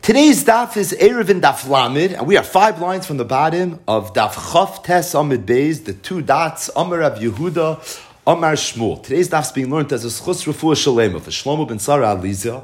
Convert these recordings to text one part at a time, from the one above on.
Today's daf is Erev in Daf Lamed, and we are 5 lines from the bottom of Daf Chof Tes Amid Beis, the 2 dots, Amar Rav Yehuda, Amar Shmuel. Today's daf is being learned as a Schus Refuah Shalema for Shlomo ben Sarah Alizah,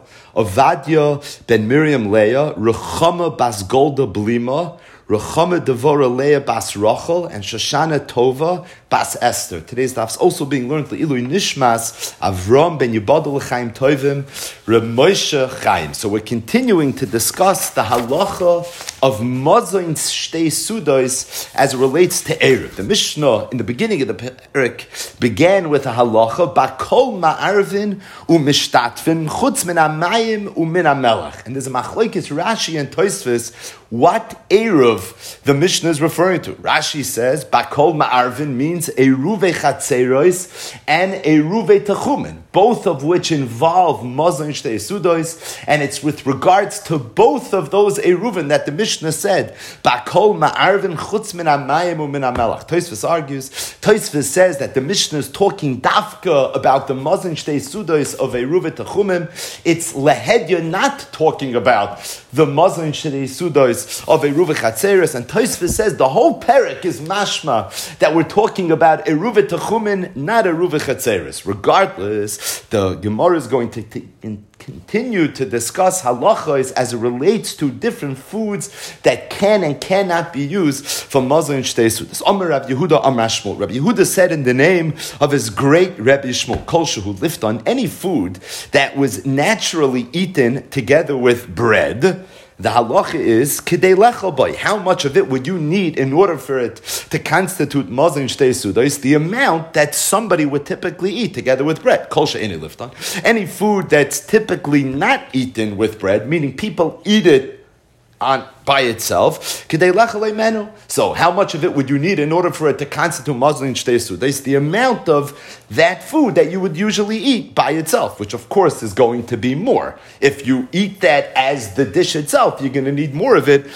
Ovadia ben Miriam Leah, Rechama bas Golda Blima, Rechama Devora Leah bas Rachel, and Shoshana Tova bas Esther. Today's daf is also being learned Le'ilui Nishmas Avram ben Yibadol Chaim Tovim Reb Moshe Chaim. So we're continuing to discuss the halacha of Mazayin Shtei Sudos as it relates to Erev. The Mishnah in the beginning of the Perek began with a halacha Bakol Ma'arvin u'Mishtatvin Chutz min Amayim u'min Amelach. And there's a machlokes Rashi and Tosfos what Erev the Mishnah is referring to. Rashi says Bakol Ma'arvin means Eruve Chatzeros and Eruve Techumen, both of which involve Mazayin Shtei Sudos, and it's with regards to both of those Eruvin that the Mishnah said Bakol Ma'arvin Chutz min Amayim u'min Amelach. Tosfos argues, Tosfos says that the Mishnah is talking dafka about the Mazayin Shtei Sudos of Eruve Techumen. It's Lehedya not talking about the Mazayin Shtei Sudos of Eruve Chatzeros, and Tosfos says the whole perek is mashma that we're talking about Eruve Techumen, not Eruve Chatzeros. Regardless, the Gemara is going to continue to discuss halachos as it relates to different foods that can and cannot be used for Mazayin Shtei Sudos. Amar Rav Yehuda Amar Shmuel. Rav Yehuda said in the name of his great Rebbe Shmuel, Kol shehu lift on any food that was naturally eaten together with bread. The halacha is kidei lechel boy. How much of it would you need in order for it to constitute Mazayin Shtei Sudos? The amount that somebody would typically eat together with bread. Kol she'eni lifton. Any food that's typically not eaten with bread, meaning people eat it by itself. Kidei lechel menu. So how much of it would you need in order for it to constitute Mazayin Shtei Sudos? The amount of that food that you would usually eat by itself, which of course is going to be more. If you eat that as the dish itself, you're going to need more of it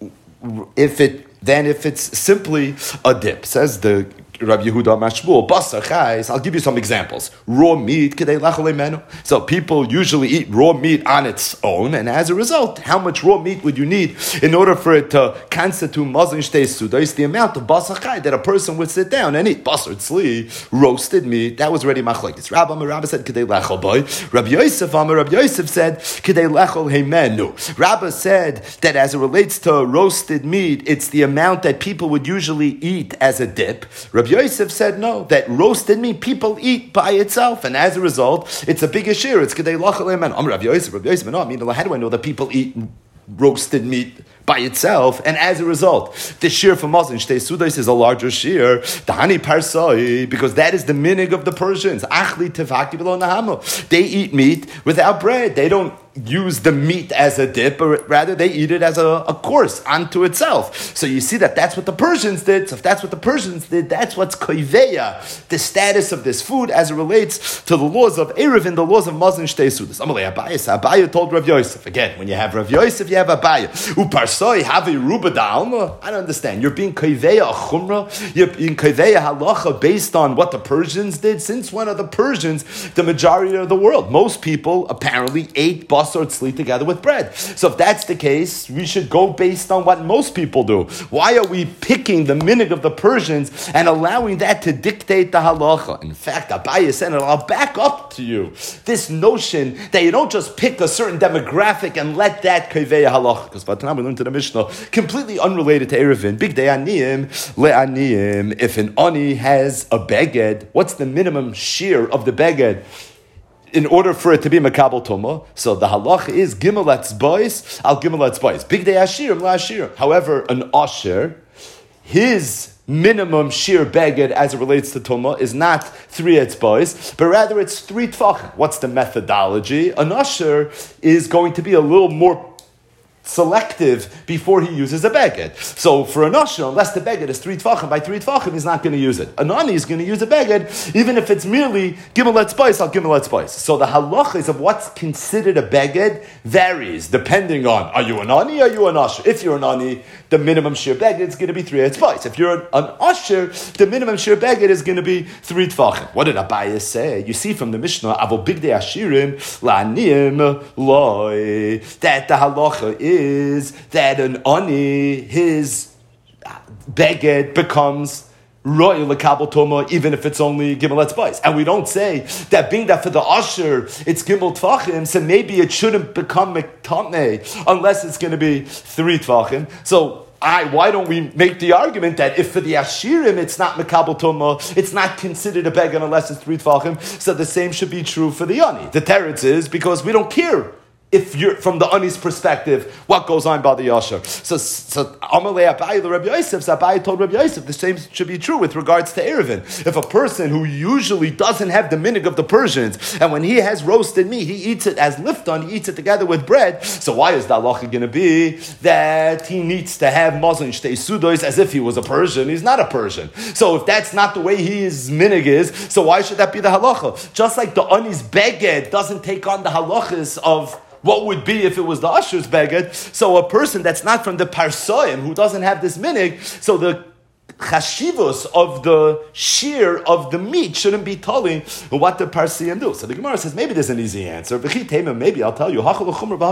than if it's simply a dip. Says the Rabbi Yehuda Mashmuel, Basar Chais. I'll give you some examples. Raw meat, kidei lechel menu. So people usually eat raw meat on its own, and as a result, how much raw meat would you need in order for it to constitute Mazayin Shtei Sudos? The amount of Basar Chai that a person would sit down and eat. Basar Tzli, roasted meat, that was already machlokes. Rabbi said kidei lechel boy. Rabbi Yosef said kidei lechel menu. Rabbi said that as it relates to roasted meat, it's the amount that people would usually eat as a dip. Rabbi Yosef said no, that roasted meat people eat by itself, and as a result, it's a bigger share. It's kedei lachal eman. Rabbi Yosef, no, I mean, how do I know that people eat roasted meat by itself, and as a result, the shear for Mazayin Shtei Sudos is a larger shear. The hani parsai, because that is the minig of the Persians. Achli tevaki v'lo nahamu. They eat meat without bread. They don't use the meat as a dip, but rather they eat it as a course unto itself. So you see that's what the Persians did. So if that's what the Persians did, that's what's koiveya, the status of this food as it relates to the laws of Erev and the laws of Mazayin Shtei Sudos. Amalei Abaya told Rav Yosef. Again, when you have Rav Yosef, you have Abaya. Uparsoi have a ruba da'alma. I don't understand. You're being koiveya a chumrah. You're being koiveya halacha based on what the Persians did. Since when are the Persians the majority of the world? Most people apparently ate basar tzli together with bread. So if that's the case, we should go based on what most people do. Why are we picking the minig of the Persians and allowing that to dictate the halacha? In fact, Abaye said, and I'll back up to you, this notion that you don't just pick a certain demographic and let that koiveya halacha. Because by the time we learned to the Mishnah, completely unrelated to Erevin, big day aniyim, le'aniyim, if an ani has a beged, what's the minimum shear of the beged in order for it to be makabel tuma? So the halacha is gimel etzbais al gimel etzbais. Big day ashirim la ashir. However, an asher, his minimum sheer beged as it relates to tuma is not 3 etzbais, but rather it's 3 tfachim. What's the methodology? An asher is going to be a little more selective before he uses a beged. So for an usher, unless the beged is 3 tfachim by 3 tfachim, he's not going to use it. An ani is going to use a beged, even if it's merely gimel etzbais, I'll gimel etzbais. So the halachas of what's considered a beged varies depending on, are you an ani, are you an usher? If you're an ani, the minimum shir beged is going to be 3 etzbais. If you're an usher, the minimum shir beged is going to be 3 tfachim. What did Abaye say? You see from the Mishnah, Avo bigdei ashirim la'aniyim loy, that the halacha is that an ani, his beged becomes royal lekabel tuma, even if it's only gimel etzbais. And we don't say that being that for the usher it's gimel tfachim, so maybe it shouldn't become mektameh unless it's going to be 3 tfachim. So why don't we make the argument that if for the Ashirim it's not Mekabel Tumah, it's not considered a Began unless it's 3 Tfachim, so the same should be true for the Ani. The teretz is because we don't care if you're from the Ani's perspective, what goes on by the Yasher. So Amalei Abaye, the Rabbi Yosef, Abaye told Rabbi Yosef, the same should be true with regards to Erevin. If a person who usually doesn't have the minig of the Persians, and when he has roasted meat, he eats it as lifton, he eats it together with bread, so why is the halacha going to be that he needs to have mazon shtei sudos as if he was a Persian? He's not a Persian. So if that's not the way his minig is, so why should that be the halacha? Just like the Ani's beged doesn't take on the halachas of what would be if it was the usher's beged. So a person that's not from the parsoim, who doesn't have this minig, so the chashivos of the shear of the meat shouldn't be telling what the parsiim do. So the Gemara says, maybe there's an easy answer. Maybe I'll tell you. Maybe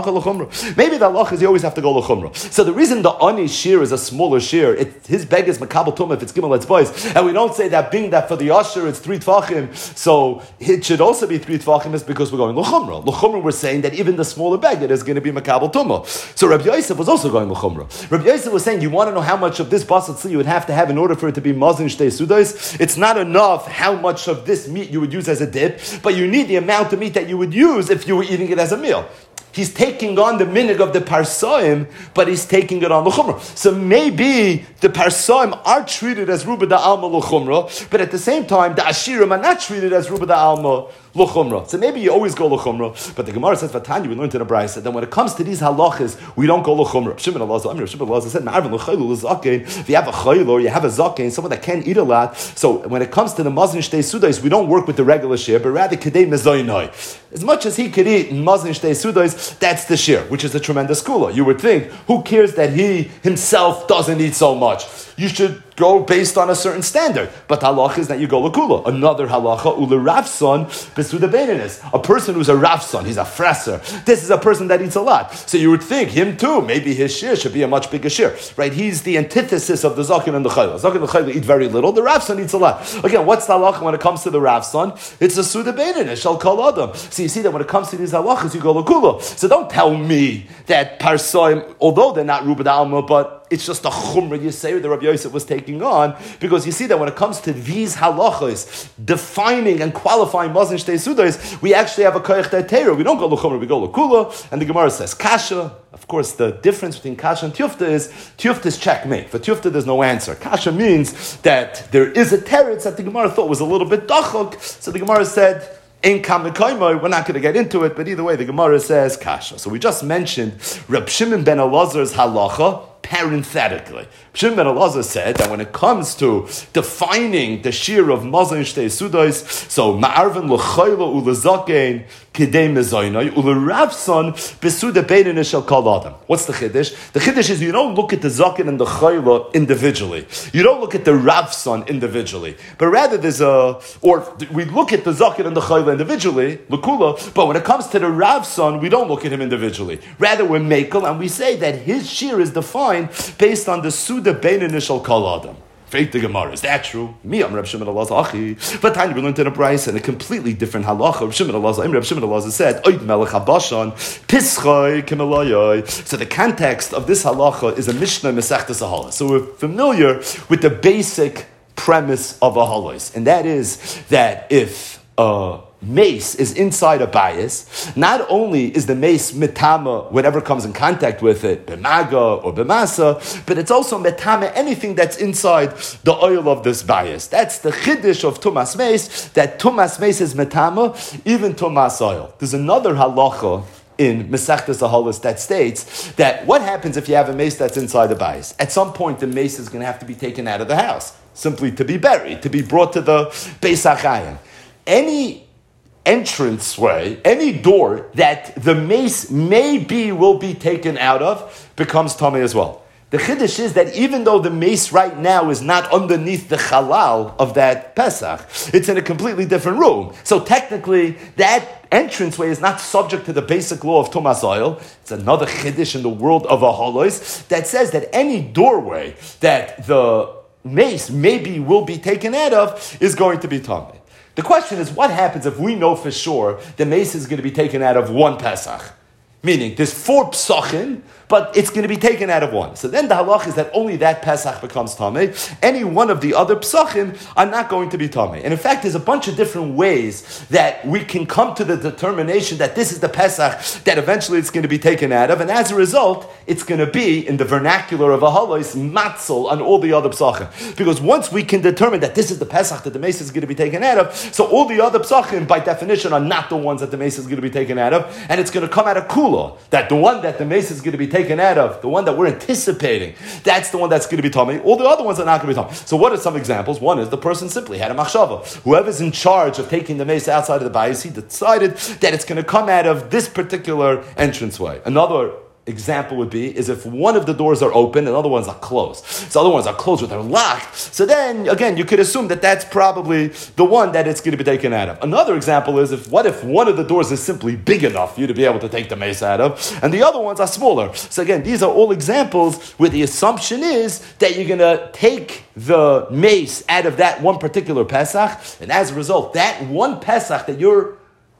the halach is you always have to go l'chumra. So the reason the ani shear is a smaller shear, his beg is makabel tumah if it's gimel etzbais, and we don't say that being that for the usher it's 3 tfachim, so it should also be 3 tfachim, is because we're going l'chumra. L'chumra, we're saying that even the smaller beg is going to be makabel tumah. So Rabbi Yosef was also going l'chumra. Rabbi Yosef was saying, you want to know how much of this basat tzli you would have to have in order for it to be mazon shtei sudos? It's not enough how much of this meat you would use as a dip, but you need the amount of meat that you would use if you were eating it as a meal. He's taking on the minig of the parsoim, but he's taking it on the chumrah. So maybe the parsoim are treated as ruba da alma l'chumrah, but at the same time, the ashirim are not treated as ruba da alma l'chumrah. So maybe you always go l'chumrah, but the Gemara says, Vatanya, we learned in the Brayso that when it comes to these halachas, we don't go l'chumrah. Shimon Elazar said, if you have a chayil or you have a zaken, someone that can't eat a lot, so when it comes to the mazon shtei sudos, we don't work with the regular share, but rather kedei mezoinoi. As much as he could eat in mazon shtei sudos, that's the share, which is a tremendous kula. You would think, who cares that he himself doesn't eat so much? You should go based on a certain standard. But halacha is that you go l'kula. Another halacha, ule ravson, besuda beininis. A person who's a ravson, he's a fresser. This is a person that eats a lot. So you would think, him too, maybe his share should be a much bigger share. Right? He's the antithesis of the zaken and the chayla. Zaken and the chayla eat very little. The ravson eats a lot. Again, what's the halacha when it comes to the ravson? It's a suda beininis, shal kol adam. So you see that when it comes to these halachas, you go l'kula. So don't tell me that parsoim, although they're not ruba d'alma, but it's just a chumrah yisayir that Rabbi Yosef was taking on, because you see that when it comes to these halachas, defining and qualifying mazon shtei sudos, we actually have a koyach te'teira. We don't go l'chumrah, we go l'kula, and the Gemara says kasha. Of course, the difference between kasha and tiyufta is checkmate. For tiyufta, there's no answer. Kasha means that there is a teretz that the Gemara thought was a little bit dachok, so the Gemara said, in Kamikoimo, we're not going to get into it, but either way, the Gemara says kasha. So we just mentioned Reb Shimon ben Elazar's halacha, parenthetically. Shimon ben Elazar said that when it comes to defining the shear of mazon shtei sudos, so ma'arvin l'chayla u'lezakein kidei mezoinai u'leravson besuda beinin shel kol adam. What's the chiddush? The chiddush is you don't look at the zaken and the chayla individually. You don't look at the ravson individually, but rather we look at the zaken and the chayla individually, l'kula, but when it comes to the ravson, we don't look at him individually. Rather, we're mekel and we say that his shear is defined based on the suda beinin shel kol adam. Fake the Gemara. Is that true? Me, I'm Reb Shimon Elazar Achi. But time we learned in a Brayso and a completely different halacha. Reb Shimon Elazar said, Oid melech habashan, pischoi kemelayoi. So the context of this halacha is a Mishnah Masechtas Halos. So we're familiar with the basic premise of a halos, and that is that if mace is inside a bias, not only is the mace metama whatever comes in contact with it, bemaga or bemasa, but it's also metama anything that's inside the oil of this bias. That's the chiddush of tumas mace, that tumas mace is metama, even tumas oil. There's another halacha in Masechtas Ahalos that states that what happens if you have a mace that's inside the bayis? At some point, the mace is going to have to be taken out of the house, simply to be buried, to be brought to the Beis HaChayim. Any entranceway, any door that the mace will be taken out of becomes tamei as well. The chiddush is that even though the mace right now is not underneath the halal of that Pesach, it's in a completely different room. So technically, that entranceway is not subject to the basic law of Tumas Oil. It's another chiddush in the world of Ahalos that says that any doorway that the mace will be taken out of is going to be tamei. The question is, what happens if we know for sure the mace is going to be taken out of one Pesach? Meaning, there's 4 psachim, but it's going to be taken out of one. So then the halach is that only that Pesach becomes tamei. Any one of the other psachim are not going to be tamei. And in fact, there's a bunch of different ways that we can come to the determination that this is the Pesach that eventually it's going to be taken out of. And as a result, it's going to be, in the vernacular of Ahalos, matzel on all the other psachim. Because once we can determine that this is the Pesach that the mace is going to be taken out of, so all the other psachim, by definition, are not the ones that the mace is going to be taken out of. And it's going to come out of kula. That the one that the mace is going to be taken out of, the one that we're anticipating, that's the one that's going to be tamei. All the other ones are not going to be tamei. So what are some examples? One is the person simply had a machshava. Whoever's in charge of taking the mace outside of the bayis, he decided that it's going to come out of this particular entranceway. Another example would be is if one of the doors are open and other ones are closed. So other ones are closed, but they're locked. So then, again, you could assume that that's probably the one that it's going to be taken out of. Another example is if one of the doors is simply big enough for you to be able to take the mace out of, and the other ones are smaller. So again, these are all examples where the assumption is that you're going to take the mace out of that one particular Pesach, and as a result, that one Pesach that you're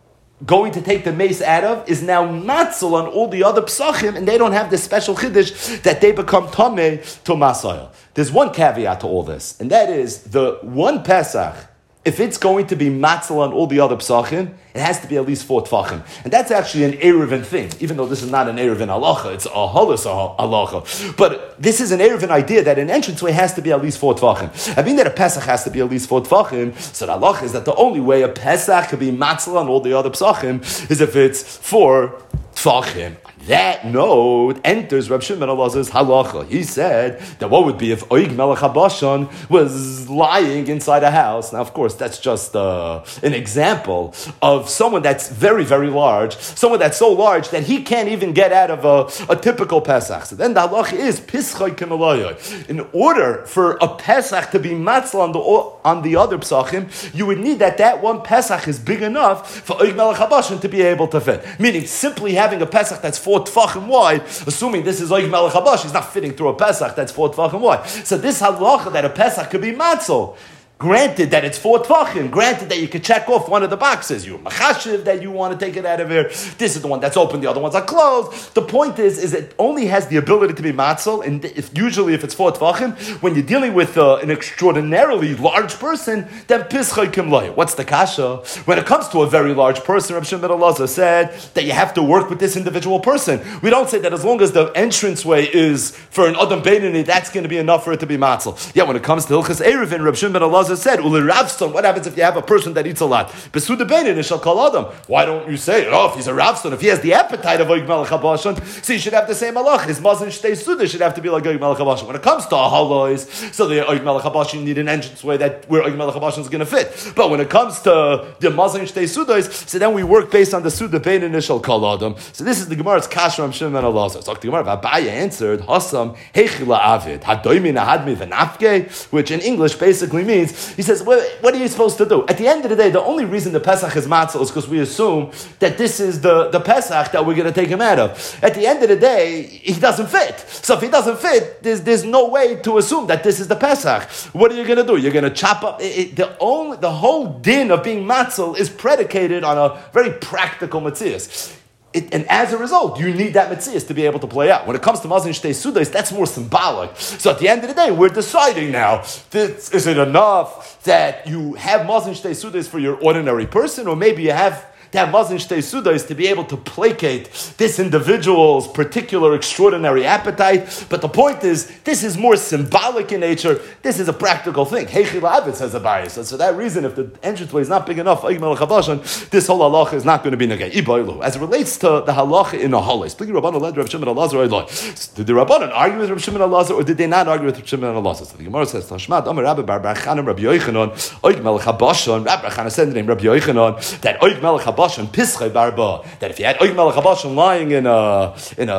going to take the mace out of is now matzel on all the other psachim, and they don't have this special chiddush that they become tamei to masayil. There's one caveat to all this, and that is the one Pesach, if it's going to be matzel on all the other psachim, it has to be at least 4 tfachim. And that's actually an Eruvin thing, even though this is not an Eruvin halacha, it's a halus halacha. But this is an Eruvin idea that an entranceway has to be at least 4 tfachim. I mean that a Pesach has to be at least 4 tfachim, so the halacha is that the only way a Pesach can be matzel on all the other psachim is if it's 4 tfachim. That note enters Reb Shimon Elazar's halacha. He said that what would be if Oig Melech HaBashan was lying inside a house? Now, of course, that's just an example of someone that's very, very large, someone that's so large that he can't even get out of a typical Pesach. So then the halacha is Pischai Kimalayah. In order for a Pesach to be matzal on the other Pesachim, you would need that one Pesach is big enough for Oig Melech HaBashan to be able to fit. Meaning, simply having a Pesach that's 4 tfachim wide, assuming this is Oig Melech HaBashan, is not fitting through a Pesach that's 4 tfachim wide. So this halacha that a Pesach could be matzal, granted that it's 4 tfachim, granted that you could check off one of the boxes, you're machashiv that you want to take it out of here, this is the one that's open, the other ones are closed. The point is it only has the ability to be matzal, and usually if it's 4 tfachim, when you're dealing with an extraordinarily large person, then pischai kimlaya. What's the kasha? When it comes to a very large person, Reb Shimon ben Elazar said that you have to work with this individual person. We don't say that as long as the entranceway is for an Adam Beinoni, that's going to be enough for it to be matzal. Yeah, when it comes to Hilchas Eruvin, Reb Shimon ben Elazar said, what happens if you have a person that eats a lot? Besuda Beinin shall call Adam. Why don't you say, if he's a Ravston, if he has the appetite of Oig Melech HaBashan, so you should have the same halach. His mazon shtei suda should have to be like Oig Melech HaBashan. When it comes to halos, so the Oig Melech HaBashan, you need an entranceway where Oig Melech HaBashan is going to fit. But when it comes to the mazon shtei sudas, so then we work based on the Suda Beinin shall call Adam. So this is the Gemara's kasha Reb Shimon ben Elazar. So the Gemara Abaye answered, Hasam hechila avid hadoimi nahadmi v'nafke, which in English basically means, he says, what are you supposed to do? At the end of the day, the only reason the Pesach is matzah is because we assume that this is the Pesach that we're going to take him out of. At the end of the day, he doesn't fit. So if he doesn't fit, there's no way to assume that this is the Pesach. What are you going to do? You're going to chop up. The whole din of being matzah is predicated on a very practical matzias. And as a result, you need that metzias to be able to play out. When it comes to mazon shtei sudas, that's more symbolic. So at the end of the day, we're deciding now, is it enough that you have mazon shtei sudas for your ordinary person, or maybe you have to have mazon shtei sudos to be able to placate this individual's particular extraordinary appetite. But the point is, this is more symbolic in nature. This is a practical thing. Heichil Avid says a bias. So for that reason, if the entranceway is not big enough, this whole halacha is not going to be negay. As it relates to the halacha in a halos, did the Rabbanan argue with Rav Shimon Elazar, or did they not argue with Rav Shimon Elazar? So the Gemara says, Tashmat, Amar Rabbi Bar Chanan, Rabbi Yochanan, Oig Melech HaBashan, Rabbi Chanan said the name Rabbi Yochanan, that Oig Melech HaBashan, Pischei Barba, that if you had Oig Melech HaBashan lying in a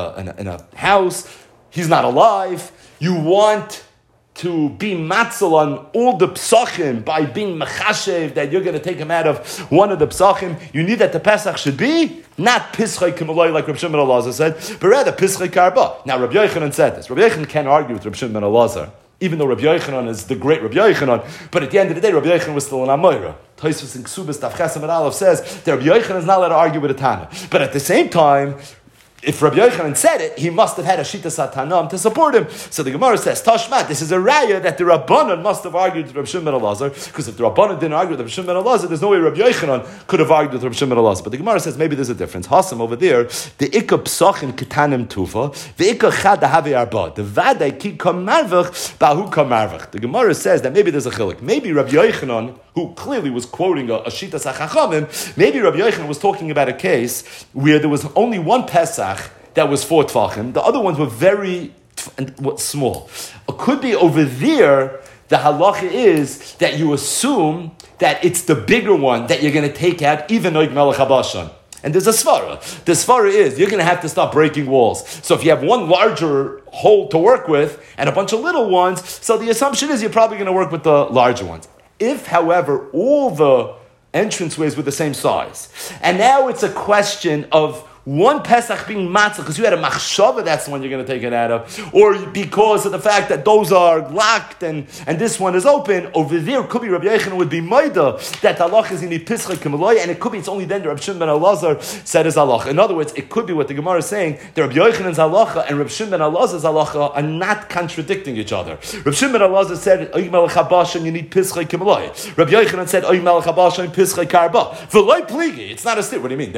house, he's not alive, you want to be matzel on all the psachim by being mechashev that you're going to take him out of one of the psachim. You need that the Pesach should be not pischei kimaloi like Rabbi Shimon Elazar said, but rather pischei karba. Now Rabbi Yochanan said this. Rabbi Yochanan can't argue with Rabbi Shimon Elazar, even though Rabbi Yochanan is the great Rabbi Yochanan. But at the end of the day, Rabbi Yochanan was still an Amoira. Tosfos in Ksubas Daf Chesam and Aleph says that Rabbi Yochanan is not allowed to argue with a Tana. But at the same time, if Rabbi Yochanan said it, he must have had a Shita Satanam to support him. So the Gemara says, Tashmat, this is a raya that the Rabbanan must have argued with Rabbi Shimon Elazar, because if the Rabbanan didn't argue with Rabbi Shimon Elazar, there's no way Rabbi Yochanan could have argued with Rabbi Shimon Elazar. But the Gemara says maybe there's a difference. Hasam over there, the Ikka Psachim Ketanim Tufa, the Ikka Chad Havi Arba, the Vadai Ki Kamarvach, Bahu Kamarvach. The Gemara says that maybe there's a chilik. Maybe Rabbi Yochanan, who clearly was quoting a Shita Sachachamim, maybe Rabbi Yochanan was talking about a case where there was only one Pesach that was 4 Tvachim. The other ones were very small. It could be over there, the halacha is that you assume that it's the bigger one that you're going to take out, even Oig Melech HaBashan. And there's a svara. The svara is, you're going to have to stop breaking walls. So if you have one larger hole to work with, and a bunch of little ones, so the assumption is you're probably going to work with the larger ones. If, however, all the entranceways were the same size, and now it's a question of one Pesach being matzah, because you had a machshava, that's the one you're going to take it out of, or because of the fact that those are locked and this one is open, over there, could be Rabbi Yochanan would be maida, that halach is in the pischei k'maloi, and it could be it's only then that Rabbi Shimon ben Elazar said his halacha. In other words, it could be what the Gemara is saying, that Rabbi Yochanan's halacha and Rabbi Shimon ben Elazar's halacha are not contradicting each other. Rabbi Shimon ben Elazar said, Oig Melech HaBashan, you need pischei k'maloi. Rabbi Yochanan said, Oig Melech HaBashan, pischei karba. V'loi pligi, it's not a stir. What do you mean?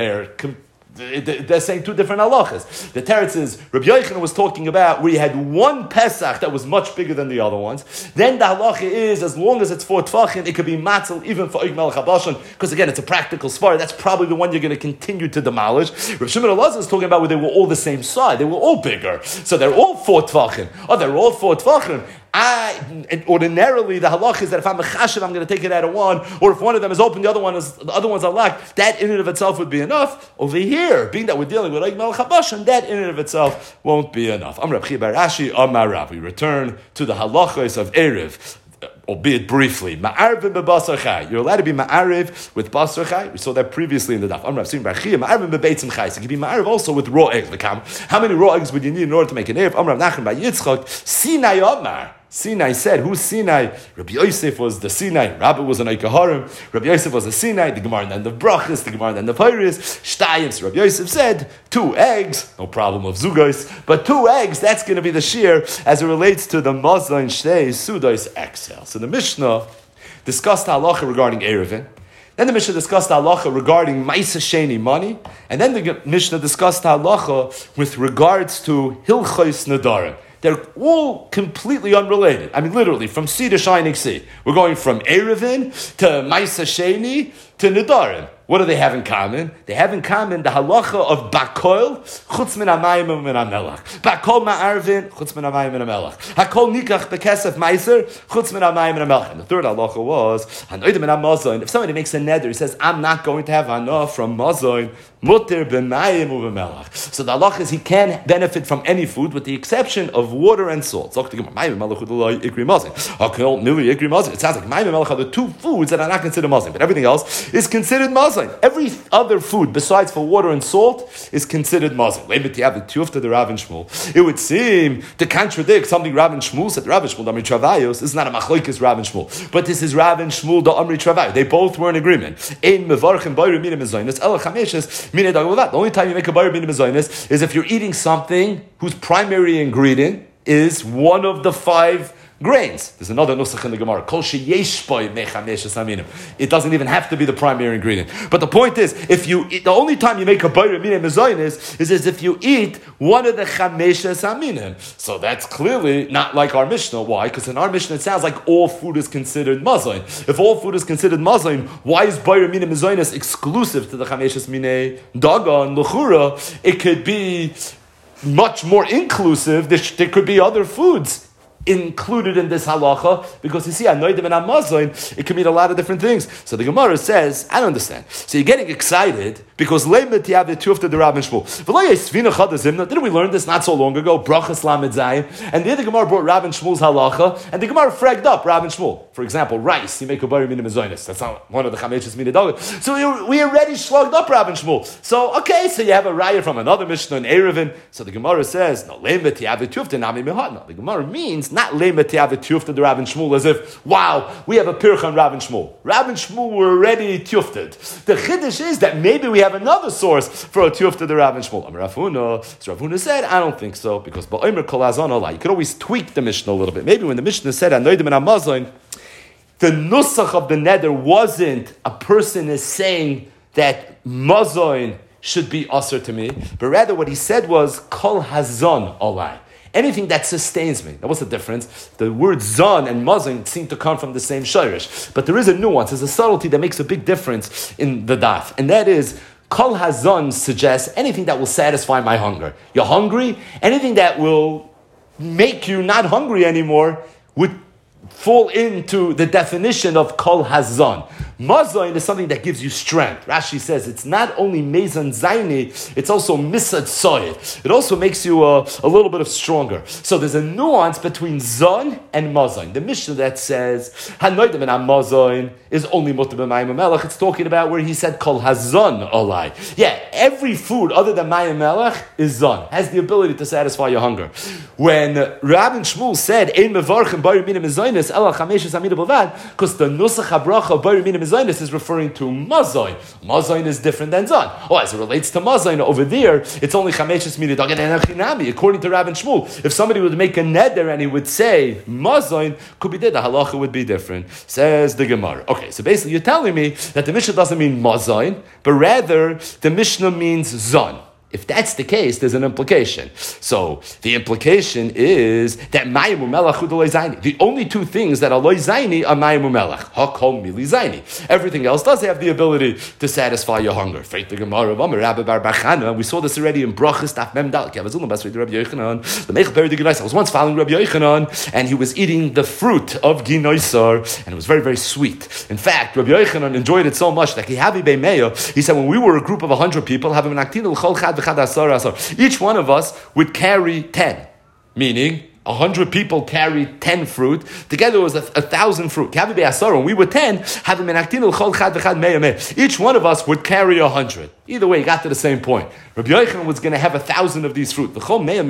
They're saying two different halachas. The teretz is, Rabbi Yochanan was talking about where you had one Pesach that was much bigger than the other ones. Then the halacha is, as long as it's 4 Tvachim, it could be matzel even for Oig Melech HaBashan, because again, it's a practical svara. That's probably the one you're going to continue to demolish. Rabbi Shimon Elazar is talking about where they were all the same size. They were all bigger. So they're all 4 Tvachim. Oh, they're all 4 Tvachim. Ordinarily, the halach is that if I'm a chashiv, I'm going to take it out of one, or if one of them is open, the other ones are locked. That in and of itself would be enough. Over here, being that we're dealing with Oig Melech HaBashan, that in and of itself won't be enough. Amar Rav Chiya bar Ashi, Amar Rav. We return to the halachos of Erev, albeit briefly. Ma'ariv b'basar chai. You're allowed to be ma'ariv with basar chai. We saw that previously in the daf. Amar Rav Bar Chiya, ma'ariv b'beitzim chai. So you can be ma'ariv also with raw eggs. Like how many raw eggs would you need in order to make an Erev? Amar Rav Nachman bar Yitzchak, Sinai Amar. Sinai said, who's Sinai? Rabbi Yosef was the Sinai. Rabbi was an Eikaharim. Rabbi Yosef was a Sinai. The Gemara and then the Brachas, the Gemara and then the Peiris. Shtayim. So Rabbi Yosef said, 2 eggs, no problem of Zugos, but 2 eggs, that's going to be the shear as it relates to the Mazon Shtei Sudos Exhale. So the Mishnah discussed halacha regarding Erevin. Then the Mishnah discussed halacha regarding Maisa Sheni money. And then the Mishnah discussed halacha with regards to Hilchos Nadarim. They're all completely unrelated. I mean, literally, from sea to shining sea. We're going from Erevin to Maisa Sheni to Nadarim. What do they have in common? They have in common the halacha of Bakol, chutz min hamayim and min hamelach. Bakol ma'arvin, chutz min hamayim and hamelach. Hakol nikach bekesef meiser, chutz min hamayim and hamelach. And the third halacha was, hanoidim min hamazon. If somebody makes a neder, he says, I'm not going to have hana from mazon, muter b'mayim u'b'melach. So the halacha is he can benefit from any food with the exception of water and salt. So it sounds like mayim and melach. It sounds like mayim and melach are the 2 foods that are not considered mazon, but everything else is considered mazon. Every other food besides for water and salt is considered mazon. It would seem to contradict something Rav and Shmuel said. Rav and Shmuel, the Amri Travayos, this is not a machlokes Rav and Shmuel, but this is Rav and Shmuel, the Amri Travayos. They both were in agreement. The only time you make a bayr mina mezonos is if you're eating something whose primary ingredient is one of the 5 grains. There's another nusach in the Gemara. Kol sheyesh bo mechamishes aminim. It doesn't even have to be the primary ingredient. But the point is, if you eat, the only time you make a bayra mina mezoynis is as if you eat one of the chameshes aminim. So that's clearly not like our Mishnah. Why? Because in our Mishnah it sounds like all food is considered mazayin. If all food is considered mazayin, why is bayra mina mezoynis exclusive to the chameshes mine daga and lechura? It could be much more inclusive. There could be other foods included in this halacha, because you see, anoidim and amazoin, it can mean a lot of different things. So the Gemara says, I don't understand. So you're getting excited because leimet you have the tufta the Rav and Shmuel. Didn't we learn this not so long ago? Brachas lamed zayin, and the other Gemara brought Rav and Shmuel's halacha, and the Gemara fragged up Rav and Shmuel. For example, rice, you make a bari mina mezoinus. That's not one of the chameshes mina dog. So we already slugged up Rav and Shmuel. So okay, so you have a raya from another Mishnah in Erevin. So the Gemara says, no, leimet you have the tufta nami mehatna. The Gemara means not leimet to have the tufta the Rav and Shmuel, as if, wow, we have a pircha on Rav and Shmuel. Rav and Shmuel were already tufted. The chiddush is that maybe we have another source for a tufta the Rav and Shmuel. Rav Huna said, I don't think so, because ba'omer kol hazon olai. You could always tweak the Mishnah a little bit. Maybe when the Mishnah said, anoidim and amazoin, the nusach of the neder wasn't a person is saying that mazoin should be usher to me, but rather what he said was kol hazon olai. Anything that sustains me. Now, what's the difference? The word zon and mazon seem to come from the same shirish, but there is a nuance. There's a subtlety that makes a big difference in the daf, and that is kol hazon suggests anything that will satisfy my hunger. You're hungry. Anything that will make you not hungry anymore would fall into the definition of kol hazon. Mazoin is something that gives you strength. Rashi says it's not only mezan zaini, it's also misad soyed. It also makes you a little bit of stronger. So there's a nuance between zon and mazoin. The Mishnah that says hanoidim and mazoin is only mutar b'mayim melech. It's talking about where he said kol hazon olai. Yeah, every food other than mayim melech is zon, has the ability to satisfy your hunger. When Rav and Shmuel said ein mevarchim bari mina mezoinis ela chameshes amida b'vad, because the nusach habracha bari mina mezoinis is referring to mazoin. Mazoin is different than zon. Oh, as it relates to mazoin over there, it's only chameshes mina dagan and achinami. According to Rav and Shmuel, if somebody would make a neder and he would say mazoin, could be there, the halacha would be different. Says the Gemara. Okay, so basically you're telling me that the Mishnah doesn't mean mazoin, but rather the Mishnah means zon. If that's the case, there's an implication. So the implication is that mayim u'melach hu d'loi zayni. The only two things that are loi zayni are mayim u'melach. Hakol mili zayni. Everything else does have the ability to satisfy your hunger. Freit the Gemara of Amar Rabbi Bar Bachana. We saw this already in Brachas Daf Mem Dal. I was once following Rabbi Yochanan, and he was eating the fruit of ginoisar, and it was very, very sweet. In fact, Rabbi Yochanan enjoyed it so much that he said, when we were a group of 100 people, each one of us would carry 10, meaning 100 people carried 10 fruit. Together it was 1,000 fruit. When we were 10, each one of us would carry 100. Either way, he got to the same point. Rabbi Yochanan was going to have 1,000 of these fruit. These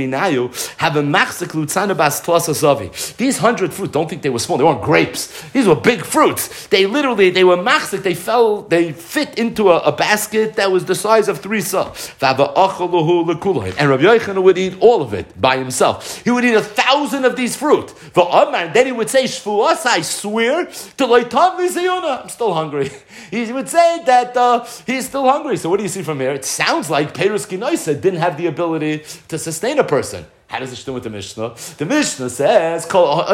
100 fruit, don't think they were small. They weren't grapes. These were big fruits. They were machzik. They fit into a basket that was the size of 3 sa. And Rabbi Yochanan would eat all of it by himself. He would eat 1,000 of these fruit. Then he would say, Shvuas, I swear, I'm still hungry. He would say that he's still hungry. So what do you see from here? It sounds like Perus Ginoisa didn't have the ability to sustain a person. How does it do with the Mishnah? The Mishnah says,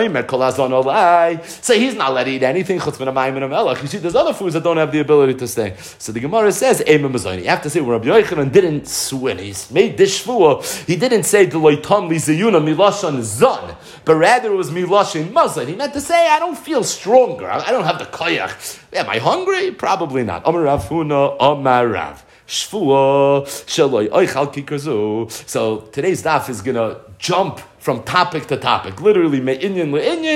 so he's not allowed to eat anything. You see, there's other foods that don't have the ability to stay. So the Gemara says, you have to say, when Rabbi Yochanan didn't swin, he made this shvuah, he didn't say, but rather it was miloshin mazon. He meant to say, I don't feel stronger. I don't have the koyach. Am I hungry? Probably not. Amar Rav Huna, Amar Rav. So today's daf is going to jump from topic to topic. Literally, me'inyan le'inyan,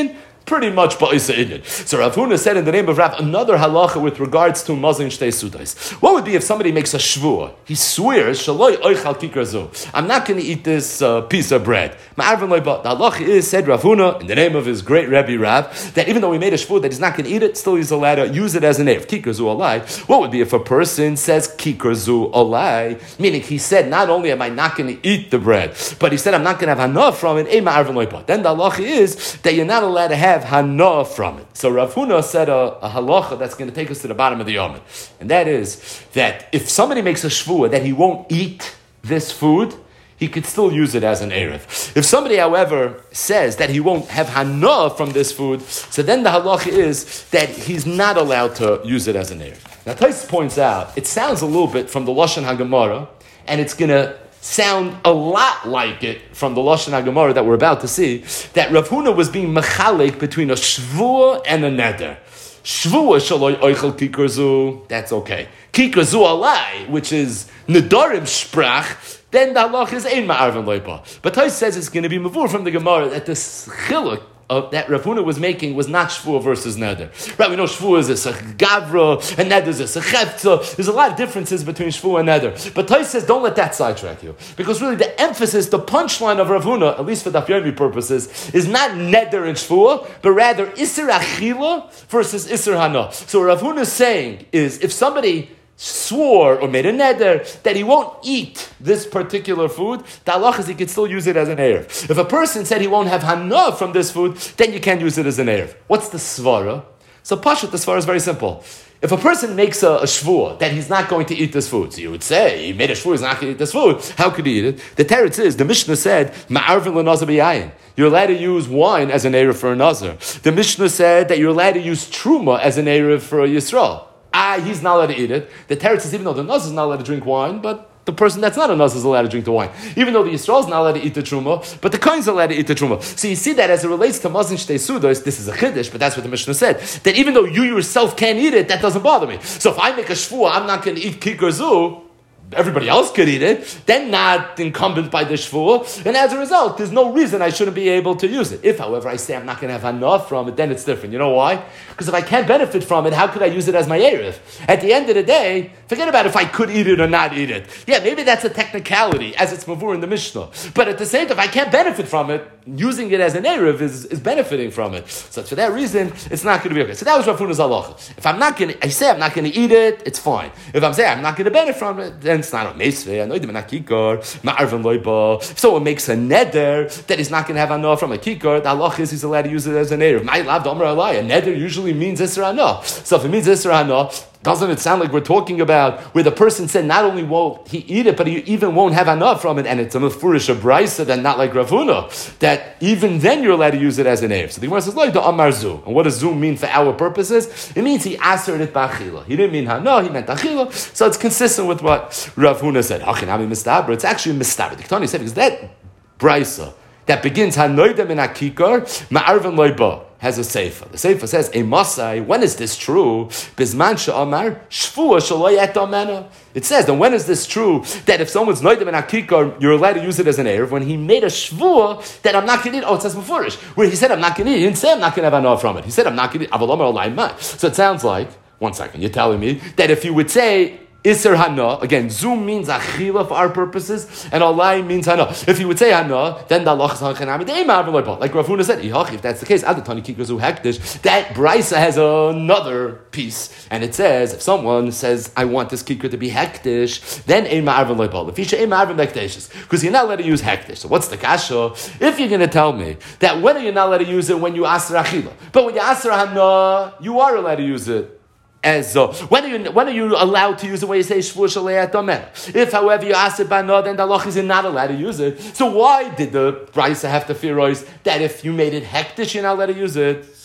pretty much ba'isa inyan. So Rav Huna said in the name of Rav another halacha with regards to mazon shtei sudas. What would be if somebody makes a shvua? He swears, shaloi oichal kikar zu. I'm not going to eat this piece of bread. The halacha is, said Rav Huna, in the name of his great Rebbe Rav, that even though he made a shvua that he's not going to eat it, still he's allowed to use it as an erev. Kikar zu alai. What would be if a person says kikar zu alai? Meaning he said, not only am I not going to eat the bread, but he said I'm not going to have enough from it. Then the halacha is that you're not allowed to have hana from it. So Rav Huna said a halacha that's going to take us to the bottom of the yomid, and that is that if somebody makes a shvua that he won't eat this food, he could still use it as an erev. If somebody, however, says that he won't have hana from this food, so then the halacha is that he's not allowed to use it as an erev. Now Tais points out, it sounds a little bit from the Lashon HaGemara, and it's going to sound a lot like it from the Lashon HaGemara that we're about to see, that Rav Huna was being mechalek between a shvua and a neder. Shvua shaloi oichel kikar zu, that's okay. Kikar zu alai, which is nedarim sprach, then the halach is ein ma'arvin loipa. But Tais says it's going to be mavur from the Gemara that the chiluk that Rav Huna was making was not shvua versus neder. Right, we know shvua is a gavra, and neder is a chepta. There's a lot of differences between shvua and neder. But Tais says, don't let that sidetrack you. Because really the emphasis, the punchline of Rav Huna, at least for Daf Yomi purposes, is not neder and shvua, but rather isser achila versus isser hana. So what Rav Huna is saying is, if somebody swore or made a neder that he won't eat this particular food, the halach is he can still use it as an erev. If a person said he won't have hana from this food, then you can't use it as an erev. What's the svara? So Pashat, the svara is very simple. If a person makes a shvur that he's not going to eat this food, so you would say, he made a shvur, he's not going to eat this food, how could he eat it? The teretz is, the Mishnah said, ma'arvin l'nazar b'yayin. You're allowed to use wine as an erev for a nazar. The Mishnah said that you're allowed to use truma as an erev for a Yisrael. He's not allowed to eat it. The teretz is, even though the nazar is not allowed to drink wine, but the person that's not a nazar is allowed to drink the wine. Even though the Yisrael is not allowed to eat the truma, but the kohen is allowed to eat the truma. So you see that as it relates to mazon shtei sudos, this is a chiddush, but that's what the Mishnah said. That even though you yourself can't eat it, that doesn't bother me. So if I make a shvua, I'm not going to eat kikar zu, everybody else could eat it, then not incumbent by the shvua, and as a result, there's no reason I shouldn't be able to use it. If, however, I say I'm not going to have enough from it, then it's different. You know why? Because if I can't benefit from it, how could I use it as my erev? At the end of the day, forget about if I could eat it or not eat it. Yeah, maybe that's a technicality, as it's mavur in the Mishnah. But at the same time, if I can't benefit from it, using it as an erev is benefiting from it. So for that reason, it's not going to be okay. So that was Rav Huna's halacha. If I'm not going to, I say I'm not going to eat it, it's fine. If I'm saying I'm not going to benefit from it, then it's not a meisveh. I know you're not kikar, ma'arvin loiba. If someone makes a neder that he's not going to have enough from a kikar, the halacha is he's allowed to use it as an erev. My love, Omer alai. A neder usually means isra hana. So if it means isra hana, doesn't it sound like we're talking about where the person said not only won't he eat it, but he even won't have enough from it, and it's a mefurish a brisa, then not like Rav Huna, that even then you're allowed to use it as an erev. So the Gemara says, like the Amar Zu. And what does Zu mean for our purposes? It means he asered it b'achila. He didn't mean hana, he meant achila. So it's consistent with what Rav Huna said. Hachinami mistabra. It's actually mistabra. The Ketani said, because that brisa that begins hanoidem in akikar ma'arvin loiba has a seifa. The seifa says, "A masai." When is this true? Bisman she'amar shvua shaloyet amena. It says, and when is this true? That if someone's noidem in akikar, you're allowed to use it as an erev. When he made a shvua that I'm not going to eat. Oh, it says mefurish. Where he said I'm not going to eat. He didn't say I'm not going to have enough from it. He said I'm not going to eat. Avalomar olayma. So it sounds like, one second, you're telling me that if you would say Isser hana, again, zoom means achila for our purposes, and alai means hana. If you would say hana, then the Allah is hachanami de'imar. Like Rav Huna said, if that's the case, adatani kikazu hektish, that brisa has another piece, and it says, if someone says, I want this kikar to be hektish, then eimar v'loipal. If you say eimar v'hektish, because you're not allowed to use hektish. So what's the kasha? If you're going to tell me that when are you not allowed to use it when you asr achila, but when you asr hana, you are allowed to use it. As when are you allowed to use it when you say shvur shalei atamena? If, however, you ask it by no, then the halach is not allowed to use it. So why did the brisa have to fear that if you made it hektish, you're not allowed to use it?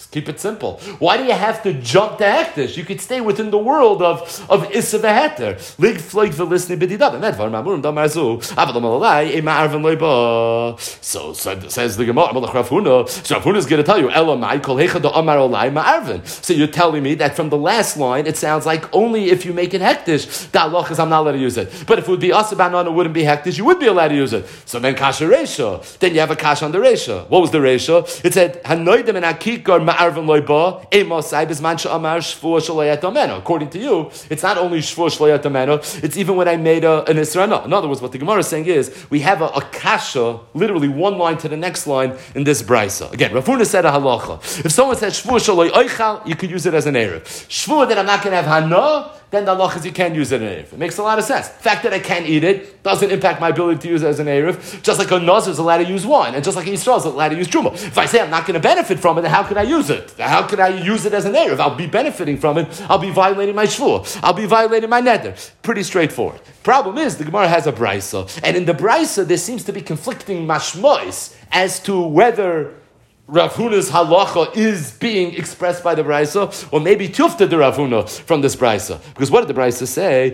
Keep it simple. Why do you have to jump to hektish? You could stay within the world of Issa v'heter. Lig floig v'lisni b'didab. And that var ma'amurim damar zu. Avalom alalai, ema arvan loiba. So says the Gemara, Malach Rav Huna. So Rav Huna is going to tell you, Elamai kol hecha da amar olai ma'arvan. So you're telling me that from the last line, it sounds like only if you make it hektish, the halach is I'm not allowed to use it. But if it would be asaban, it wouldn't be hektish, you would be allowed to use it. So then kasha reisha. Then you have a kasha on the reisha. What was the reisha? It said, Hanoidim and akikar ma'arvan loiba, emosai bizman sha'amar shvua shalayat ameno. According to you, it's not only shvua shalayat ameno, it's even when I made an isra'ana. In other words, what the Gemara is saying is, we have a kasha, literally one line to the next line in this brisa. Again, Rav Huna said a halacha. If someone said shvua shaloi oichal, you could use it as an erev. Shvua that I'm not going to have hana, then the halacha is you can't use it as an erev. It makes a lot of sense. The fact that I can't eat it doesn't impact my ability to use it as an erev. Just like a nazir is allowed to use wine, and just like an Yisrael is allowed to use truma. If I say I'm not going to benefit from it, then how can I use it? How can I use it as an erev? I'll be benefiting from it. I'll be violating my shvua. I'll be violating my neder. Pretty straightforward. Problem is, the Gemara has a brisa, and in the brisa there seems to be conflicting mashmois as to whether Rav Huna's halacha is being expressed by the brisa, or maybe tufta the Rav Huna from this brisa. Because what did the brisa say?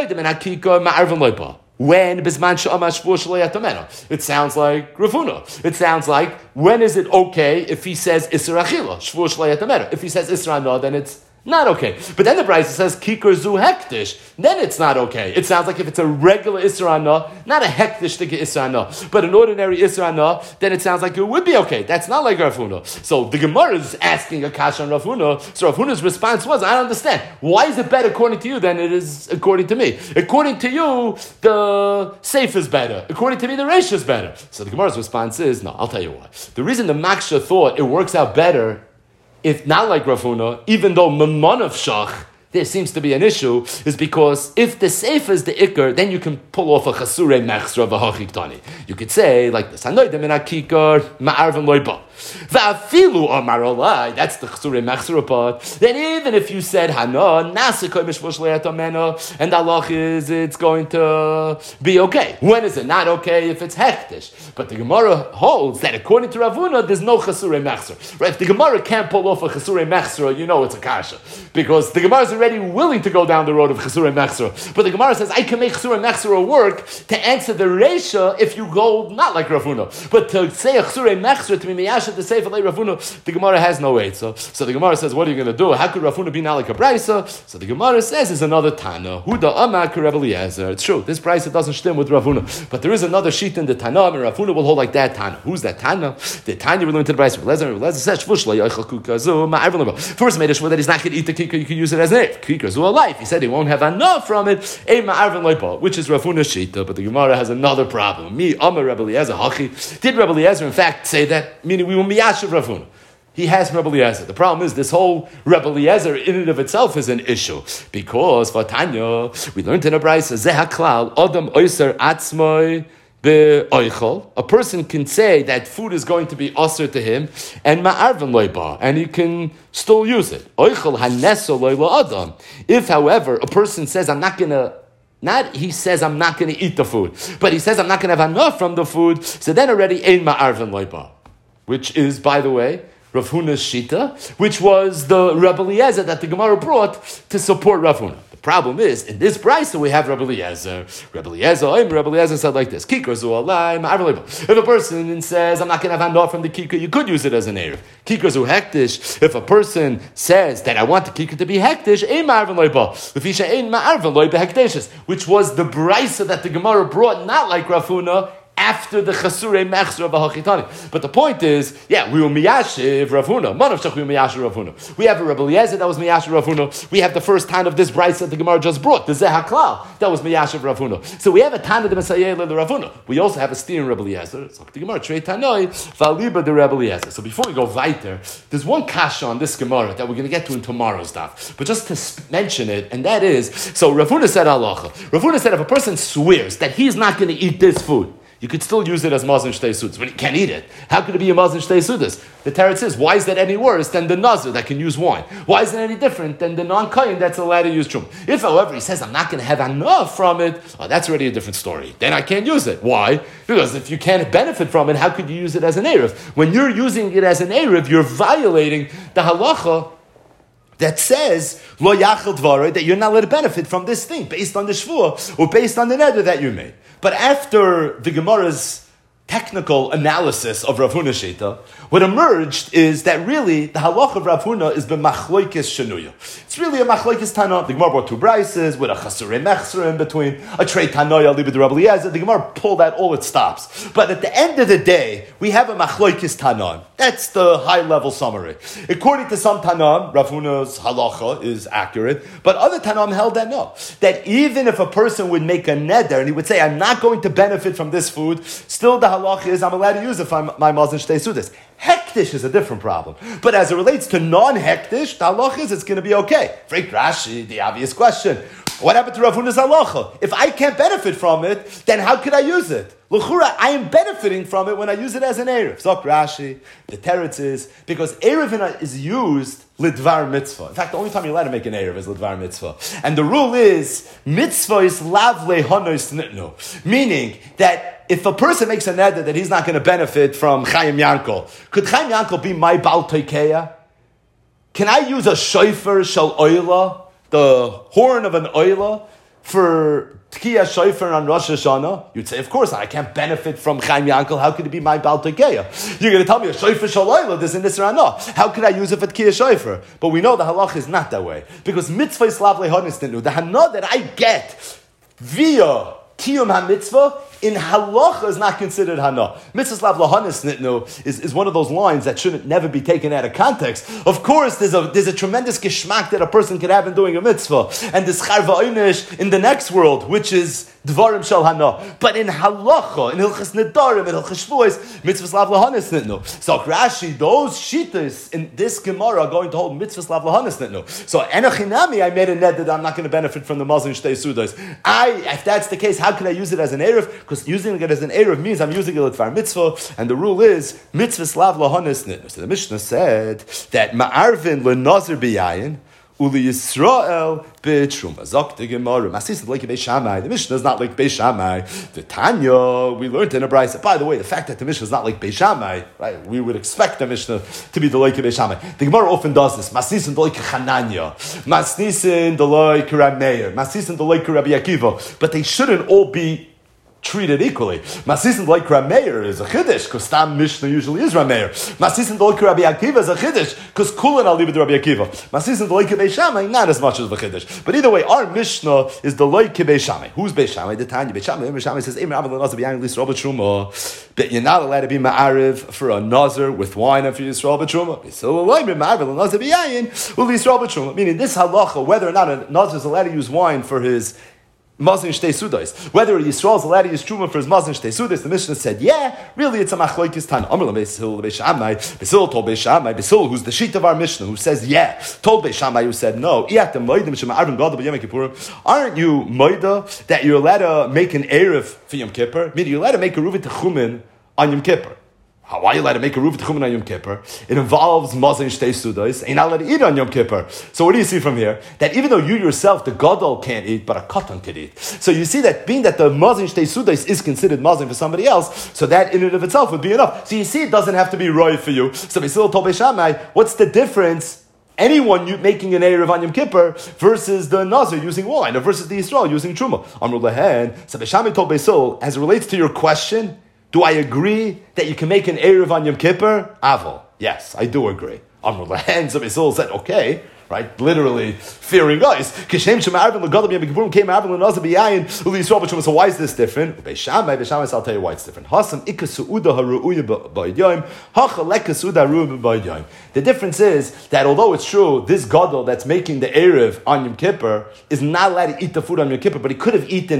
When bisman she'amar shvua shelo yatameno, it sounds like Rav Huna. It sounds like when is it okay if he says isra achila shvua shelo yatameno? If he says isra no, then it's not okay. But then the Brisa says kikar zu hektish. Then it's not okay. It sounds like if it's a regular Isra, not a hektish to get Isra, but an ordinary Isra, then it sounds like it would be okay. That's not like Rav Huna. So the Gemara is asking a kasha on Rav Huna. So Rav Huna's response was, I don't understand. Why is it better according to you than it is according to me? According to you, the safe is better. According to me, the reisha is better. So the Gemara's response is, no, I'll tell you why. The reason the Maksha thought it works out better, if not like Rav Huna, even though Mamon of Shach, there seems to be an issue, is because if the seif is the ikar, then you can pull off a chasurei mechsra v'hachik tani. You could say like this: Hanoidim in akikar ma'arvan loiba. Va'afilu amar olai. That's the chasurei mechsra part. Then even if you said hana nasikoi mishvosh le'atamena, and the halach is it's going to be okay. When is it not okay? If it's hektish. But the Gemara holds that according to Rav Huna, there's no chasurei mechsra. Right? If the Gemara can't pull off a chasurei mechsra, you know it's a kasha, because the Gemara is already willing to go down the road of Chesurei Mechsera. But the Gemara says, I can make Chesurei Mechsera work to answer the Reisha if you go not like Rav Huna. But to say a Chesurei Mechsera, to be Miyasha, to say for like Rav Huna, the Gemara has no weight. So the Gemara says, what are you going to do? How could Rav Huna be not like a Brisa? So the Gemara says, is another Tana. Huda Amak Reb Eliezer. It's true, this Brisa doesn't stem with Rav Huna. But there is another sheet in the Tana, and Rav Huna will hold like that Tana. Who's that Tana? The Tana we learned to the Brisa. Reb Eliezer says, first made a shvur that he's not going to eat the kikar, you can use it as an if. Kikar zu a life. He said he won't have enough from it, which is Rav Huna's shita, but the Gemara has another problem. Me, Amar Reb Eliezer, Hachi. Did Reb Eliezer in fact say that? Meaning we will miyashiv Rav Huna. He has Reb Eliezer. The problem is this whole Reb Eliezer in and of itself is an issue. Because, Vatanya, we learned in a brayso, Zeh haklal, Adam oiser atzmoi, a person can say that food is going to be osir to him, and ma'arvan loiba, and he can still use it. If, however, a person says, I'm not going to eat the food, but he says, I'm not going to have enough from the food, so then already ein ma'arvan loiba, which is, by the way, Rav Huna's shita, which was the Reb Eliezer that the Gemara brought to support Rav Huna. The problem is, in this brayso we have Reb Eliezer. Reb Eliezer said like this: Kikar zu alai ma'arvan loiba. If a person says, I'm not going to have enough from the kikar, you could use it as an erev. Kikar zu hektish. If a person says that I want the kikar to be hektish, ein ma'arvan loiba. If he say ein ma'arvan loiba hektishis, which was the brayso that the Gemara brought, not like Rav Huna, after the Chasurei Mechsera v'Hachitani. But the point is, yeah, we will miyashiv Rav Huna. Manav shach we will miyashiv Rav Huna. We have a Reb Eliezer that was miyashiv Rav Huna. We have the first time of this brayso that the Gemara just brought, the Zeh HaKlal, that was miyashiv Rav Huna. So we have a Tana de Messiah the Rav Huna. We also have a steer in Reb Eliezer. So the Gemara Trei Tanoi Valiba the Reb Eliezer. So before we go weiter, there's one kasha on this Gemara that we're going to get to in tomorrow's daf. But just to mention it, and that is, so Rav Huna said halacha. Rav Huna said if a person swears that he's not going to eat this food, you could still use it as mazon shtei sudas, but you can't eat it. How could it be a mazon shtei sudas? The Teretz says, why is that any worse than the nazir that can use wine? Why is it any different than the non-kayin that's allowed to use truma? If, however, he says, I'm not going to have enough from it, that's already a different story. Then I can't use it. Why? Because if you can't benefit from it, how could you use it as an erev? When you're using it as an erev, you're violating the halacha that says, lo yachel dvarei, that you're not allowed to benefit from this thing based on the shvuah or based on the neder that you made. But after the Gemara's technical analysis of Rav Huna Shita, what emerged is that really the halacha of Rav Huna is b'machloikis shenuya. It's really a machloikis tana. The Gemara brought two brises with a chasurei mechsera in between, a trei tanoya libid Rabbi Eliezer. The Gemara pulled out all its stops. But at the end of the day, we have a machloikis tana. That's the high level summary. According to some tanam, Rav Huna's halacha is accurate, but other tanam held that no, that even if a person would make a neder and he would say, I'm not going to benefit from this food, still the halacha is I'm allowed to use it for my mazon shtei sudas. Hektish is a different problem. But as it relates to non-hektish, the halacha is it's going to be okay. Freak Rashi, the obvious question. What happened to Rav Huna's halacha? If I can't benefit from it, then how could I use it? L'chura, I am benefiting from it when I use it as an erev. Zok Rashi, the teretz is, because erev is used lidvar mitzvah. In fact, the only time you're allowed to make an erev is lidvar mitzvah. And the rule is, mitzvah is lav lehonos nitnu. Meaning that if a person makes a neder that he's not going to benefit from Chaim Yankel, could Chaim Yankel be my Baal Toikeya? Can I use a shofar shel oila, the horn of an oila, for Tkiya shofar on Rosh Hashanah? You'd say, of course, I can't benefit from Chaim Yankel. How could it be my Baal Toikeya? You're going to tell me a shofar shel oila, there's an Isra no. How could I use it for Tkiya shofar? But we know the halach is not that way. Because mitzvah is lav lehonis nitnu. The hana that I get via Kiyum HaMitzvah, in halacha is not considered hana. Mitzvah slav lahanis nitnu is one of those lines that shouldn't never be taken out of context. Of course, there's a tremendous geschmack that a person could have in doing a mitzvah, and this charva einish in the next world, which is dvarim shel hana. But in halacha, in hilchas nedarim, in hilchas shvuos, mitzvah slav lahanis nitnu. So Rashi, those shitas in this Gemara are going to hold mitzvah slav lahanis nitnu. So enochinami, I made a net that I'm not going to benefit from the mazon shtei sudas. If that's the case, how can I use it as an erev? Because using it as an erev means I'm using it for mitzvah, and the rule is mitzvah slav lahanis nitnu. So the Mishnah said that ma'arvin lenazir biyayin uli Yisrael b'truma. Zok the Gemara. Masis like Beis Shammai. The Mishnah is not like Beis Shammai. The Tanya we learned in a brayso. By the way, the fact that the Mishnah is not like Beis Shammai, right? We would expect the Mishnah to be the like Beis Shammai. The Gemara often does this. Masis the like Chananya. Masis the like Rabbi Meir. Masis the like Rabbi Akiva. But they shouldn't all be treated equally. Masisin like Rabbi Meir is a chiddush, because Tam Mishnah usually is Rabbi Meir. Masisin like Rabbi Akiva is a chiddush, because Kulan I'll leave it to Rabbi Akiva. Masisin like Beis Shammai, not as much as the chiddush. But either way, our Mishnah is the like Beis Shammai. Who's Beis Shammai? The Tanya. Beis Shammai says, but you're not allowed to be ma'ariv for a nazar with wine and for Yisrael b'truma. So meaning this halacha, whether or not a nazar is allowed to use wine for his mazon shtei sudas, whether Yisrael is allowed to use truma for his mazon shtei sudas, the Mishnah said, yeah, really it's a machloikis tan. Amar Beis Shammai, Beis told Beis Shammai, Beis who's the sheet of our Mishnah, who says, yeah, told Beis Shammai, who said, no, aren't you moida that you're allowed to make an erev for Yom Kippur? Meaning you're allowed to make a ruvit techumin on Yom Kippur. How are you allowed to make a ruvit techumin on Yom Kippur? It involves mazon shtei sudas, and you're not allowed to eat on Yom Kippur. So what do you see from here? That even though you yourself, the gadol, can't eat, but a katan could eat. So you see that being that the mazon shtei sudas is considered mazon for somebody else, so that in and of itself would be enough. So you see, it doesn't have to be roy for you. So Beis told Beis Shammai, what's the difference? Anyone making an erev on Yom Kippur versus the Nazir using wine, or versus the Yisrael using truma. Amru lehen. So Beis Shammai told Beis, as it relates to your question, do I agree that you can make an erev on Yom Kippur? Aval. Yes, I do agree. Amru lehen. So Beis said, okay. Right, literally fearing guys. So why is this different? Beis Shammai, I'll tell you why it's different. The difference is that although it's true, this gadol that's making the erev on Yom Kippur is not allowed to eat the food on Yom Kippur, but he could have eaten it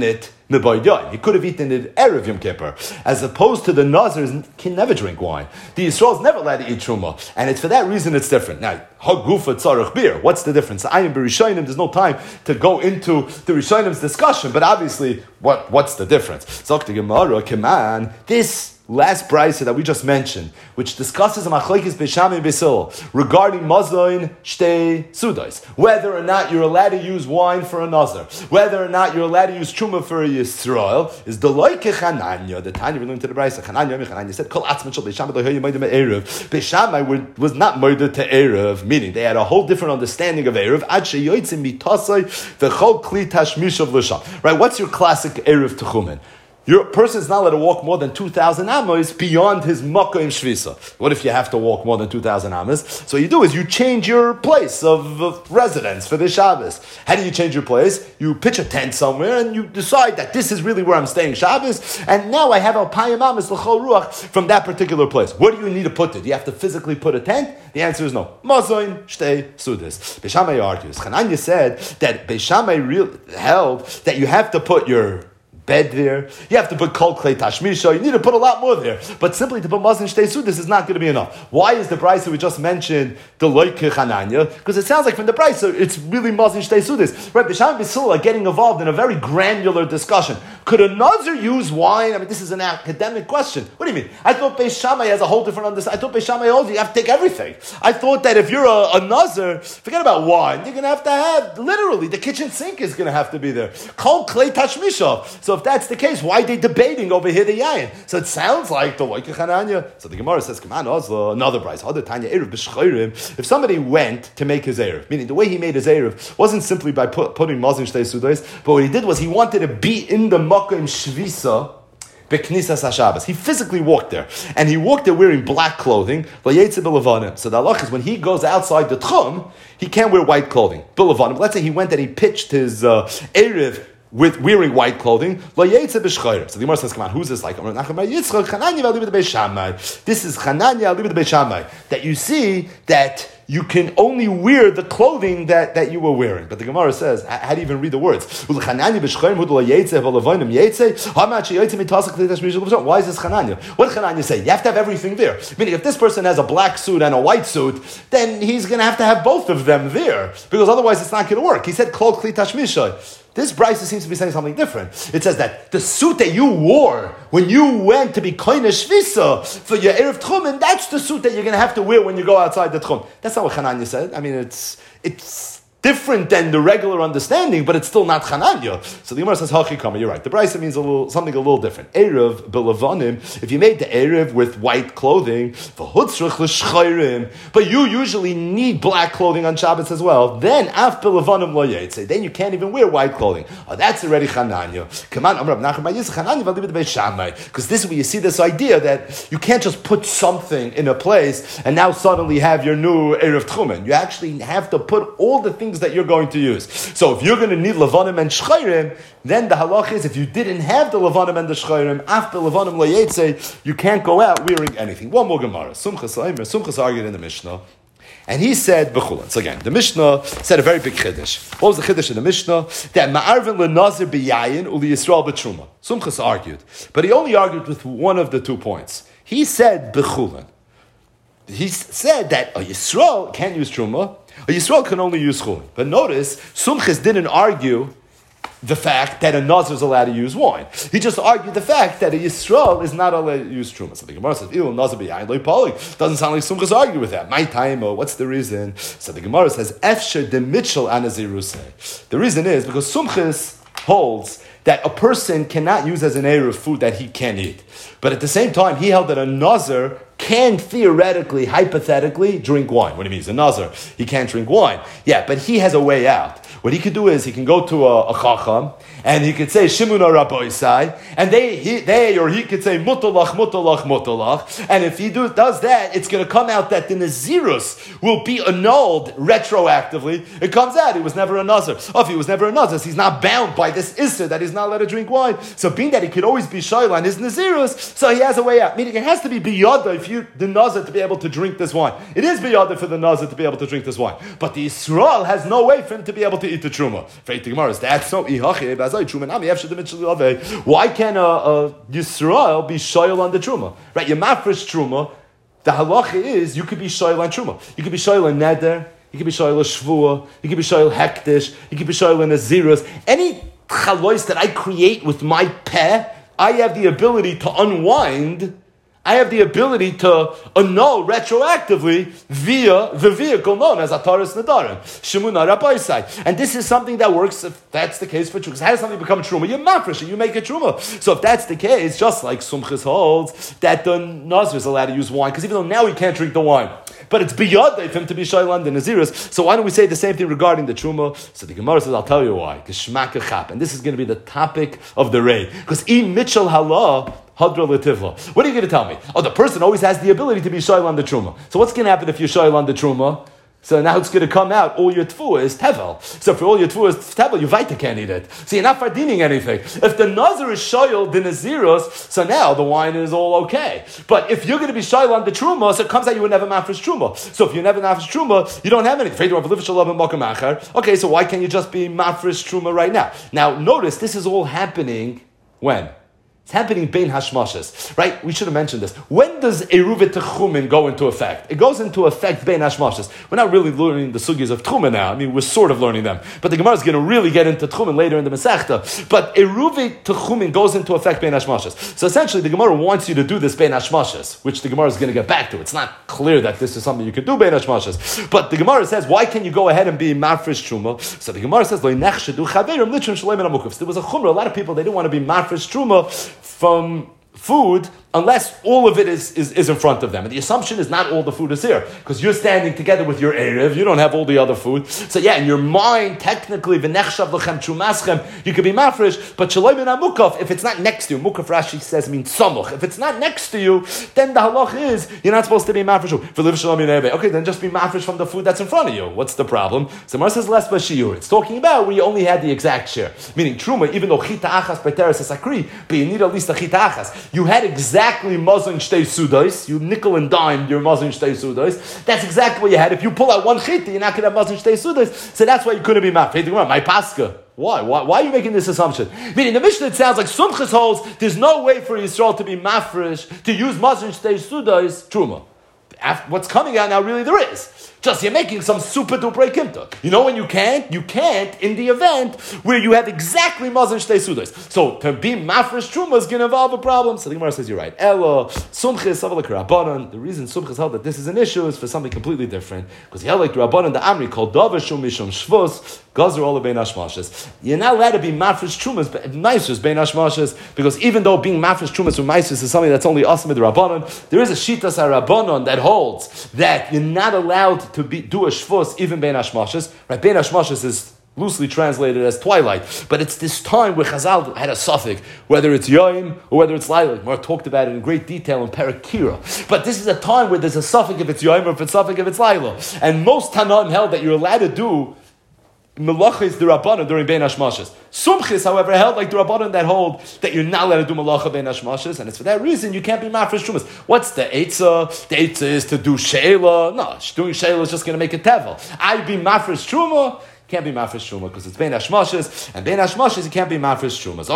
Nebaydayin. He could have eaten it Erev Yom Kippur, as opposed to the Nazars can never drink wine. The Yisrael is never allowed to eat truma, and it's for that reason it's different. Now, Hagufa Tzarech Bir. What's the difference? Ayin B'Rishayim. There's no time to go into the Rishayim's discussion, but obviously, what's the difference? Zok the Gemara, Keman, this last brisa that we just mentioned, which discusses a machlokes Beisham and Beisil regarding mazayin shtei sudas, whether or not you're allowed to use wine for a nazar, whether or not you're allowed to use truma for a Yisrael, is the loike Chananya. The Tanya we learned to the brisa. Chananya said, "Kol atzman shel Beisham lo'hoyu moed me'erev." Beisham was not moed to erev, meaning they had a whole different understanding of erev. Ad sheyotzim mitasai v'chol kli tashmishav l'sham. Right? What's your classic erev techumen? Your person is not allowed to walk more than 2,000 amos beyond his makkah in Shvisa. What if you have to walk more than 2,000 amos? So you do is you change your place of residence for the Shabbos. How do you change your place? You pitch a tent somewhere and you decide that this is really where I'm staying Shabbos, and now I have Alpayim Amos L'chol Ruach from that particular place. Where do you need to put it? Do you have to physically put a tent? The answer is no. Mazoin Shtei Sudas. Beishamai argues. Chananya said that Beishamai held that you have to put your bed there. You have to put kol klei tashmisha. You need to put a lot more there. But simply to put mazon shtei sudas is not going to be enough. Why is the brisa we just mentioned the loike Chananya? Because it sounds like from the brisa it's really mazon shtei sudas. Right? Beisham and Beisil are getting involved in a very granular discussion. Could a nazir use wine? I mean, this is an academic question. What do you mean? I thought Beis Shammai has a whole different understanding. I thought Beis Shammai holds you have to take everything. I thought that if you're a nazir, forget about wine. You're going to have literally the kitchen sink is going to have to be there. Kol klei tashmisha. So if that's the case, why are they debating over here the yayin? So it sounds like the loike Chananya. So the Gemara says, "Come on, Ozla, another brayso, other Tanya erev b'shchayrim." If somebody went to make his erev, meaning the way he made his erev wasn't simply by putting mazon shtei sudos, but what he did was he wanted to be in the makkah in shvisa. Beknisas HaShabbos. He physically walked there. And he walked there wearing black clothing. So the halach is when he goes outside the tchum, he can't wear white clothing. Let's say he went and he pitched his erev with wearing white clothing. So the Gemara says, come on, who's this like? This is Chananya Alibid Beis Shammai. That you see that you can only wear the clothing that you were wearing. But the Gemara says, how do you even read the words? Why is this Chananya? What did Chananya say? You have to have everything there. Meaning, if this person has a black suit and a white suit, then he's going to have both of them there. Because otherwise it's not going to work. He said, Kol Kli Tashmisha. This brisa seems to be saying something different. It says that the suit that you wore when you went to be koine shvisa for your erev tchum, that's the suit that you're going to have to wear when you go outside the tchum. That's not what Chananya said. I mean, it's different than the regular understanding, but it's still not Chananya. So the Gemara says, Hachikama, you're right. The brisa means something a little different. Erev belavanim, if you made the erev with white clothing, but you usually need black clothing on Shabbos as well, then af belavanim lo yetze, then you can't even wear white clothing. Oh, that's already Chananya. Come on, because this is where you see this idea that you can't just put something in a place and now suddenly have your new erev tchumen. You actually have to put all the things that you're going to use. So if you're going to need lavanim and shchayrim, then the halach is if you didn't have the lavanim and the shchayrim, after lavanim lo yetze, you can't go out wearing anything. One more Gemara. Sumchas argued in the Mishnah, and he said b'chulan. So again, the Mishnah said a very big chiddush. What was the chiddush in the Mishnah? That ma'arvin lenazir b'yayin uli Yisrael b'truma. Sumchas argued, but he only argued with one of the 2 points. He said b'chulan. He said that a Yisrael can't use truma. A Yisrael can only use chulin. But notice, Sumchis didn't argue the fact that a Nazir is allowed to use wine. He just argued the fact that a Yisrael is not allowed to use truma. So the Gemara says, Nazir b'yayin lo polig. Doesn't sound like Sumchis argue with that. My time, what's the reason? So the Gemara says, Efsher de Mitchell anaziruseh. The reason is because Sumchis holds that a person cannot use as an erev food that he can eat. But at the same time, he held that a Nazir can theoretically, hypothetically, drink wine. What do you mean? He's a Nazir. He can't drink wine. Yeah, but he has a way out. What he could do is he can go to a Chacham and he could say Shimuna Rabboisai, and they or he could say Mutalach, Mutalach, Mutalach. And if he does that, it's going to come out that the Nazirus will be annulled retroactively. It comes out he was never a Nazir. Oh, if he was never a Nazir, he's not bound by this Issur that he's not allowed to drink wine. So being that he could always be Shayla on his Nazirus, so he has a way out. Meaning it has to be biyada. If the Nazir to be able to drink this wine. It is biyada for the Nazir to be able to drink this wine. But the Yisrael has no way for him to be able to eat the Truma. That's so. Why can a Yisrael be shoyal on the Truma? Right, your mafresh Truma, the halacha is you could be shoyal on Truma. You could be shoyal on Neder, you could be shoyal on Shvua, you could be shoyal Hektish, you could be shoyal on Nazirus. Any chalois that I create with my peh, I have the ability to unwind. I have the ability to annul retroactively via the vehicle known as Ataris Nadarim, Shemuna Rabbaisai. And this is something that works if that's the case for Truma. How does something become Truma? You mafresh it, you make it Truma. So if that's the case, just like Sumchis holds, that the Nazir is allowed to use wine, because even though now he can't drink the wine, but it's beyond for him to be Shailan the Nazirus. So why don't we say the same thing regarding the Truma? So the Gemara says, I'll tell you why. And this is going to be the topic of the Rei. Because in Mitchell Halah, Hadra Lativla. What are you going to tell me? Oh, the person always has the ability to be Shailan on the Truma. So what's going to happen if you're Shailan on the Truma? So now it's going to come out, all your tfuah is tevel. So for all your tfuah is tevel, your vaita can't eat it. So you're not fardining anything. If the nazir is shoyal, the naziros, so now the wine is all okay. But if you're going to be shoyal on the truma, so it comes out you would never mafresh truma. So if you never mafresh truma, you don't have anything. Okay, so why can't you just be mafresh truma right now? Now notice, this is all happening when? It's happening bein hashmashes, right? We should have mentioned this. When does Eruvet Techumin go into effect? It goes into effect bein hashmashes. We're not really learning the sugyas of Tchumen now. I mean, we're sort of learning them. But the Gemara is going to really get into Tchumen later in the Masechta. But Eruvet Techumin goes into effect bein hashmashes. So essentially, the Gemara wants you to do this bein hashmashes, which the Gemara is going to get back to. It's not clear that this is something you can do bein hashmashes. But the Gemara says, why can you go ahead and be mafresh truma? So the Gemara says, there was a chumrah. A lot of people, they didn't want to be mafresh truma from food unless all of it is in front of them. And the assumption is not all the food is here, because you're standing together with your Erev, you don't have all the other food. So yeah, in your mind, technically, v'nechshav l'chem trumaschem, you could be mafresh, but shaloi min hamukaf, if it's not next to you, mukaf Rashi says means samuch, if it's not next to you, then the halach is, you're not supposed to be mafresh. Okay, then just be mafresh from the food that's in front of you. What's the problem? So Mar says less b'shiur. It's talking about where you only had the exact share. Meaning, truma, even though chita achas beteres is akri, but you need at least a chita achas. You had exactly mazon shtei sudos. You nickel and dime your mazon shtei sudos. That's exactly what you had. If you pull out one chita, you're not going to have mazon shtei sudos. So that's why you couldn't be mafresh. My pascha. Why are you making this assumption? Meaning the Mishnah, it sounds like Sumchis holds there's no way for Yisrael to be mafresh to use mazon shtei sudos truma. What's coming out now, really, there is. Just you're making some super duper kimta. You know when you can't in the event where you have exactly mazon shtei sudos. So to be mafresh truma is going to involve a problem. So the Gemara says you're right. Elo sumchis avalek rabbanon. The reason sumchis held that this is an issue is for something completely different, because he held like the rabbanon the Amri called davar shum mishum shvus gazer all bein hashmashes. You're not allowed to be mafresh trumas but meisus bein hashmashes, because even though being mafresh trumas with meisus is something that's only asim with the rabbanon, there is a shitas rabbanon that holds that you're not allowed to do a shvus even bein hashmashes. Right, bein hashmashes is loosely translated as twilight, but it's this time where Chazal had a suffix, whether it's Yom or whether it's Laila. Mar talked about it in great detail in Parakira. But this is a time where there's a suffix if it's Yom or if it's suffix if it's Laila. And most Tanaim held that you're allowed to do Melachis the Rabbanon during Bein Hashmashes. Sumchis, however, held like the Rabbanon that hold that you're not allowed to do Melacha Bein Hashmashes, and it's for that reason you can't be mafresh trumas. What's the Eitzah? The Eitzah is to do Sheila. No, doing Sheila is just going to make it tevel. I be mafresh truma. Can't be mafresh truma because it's bein hashmashes, and bein hashmashes you can't be mafresh trumas.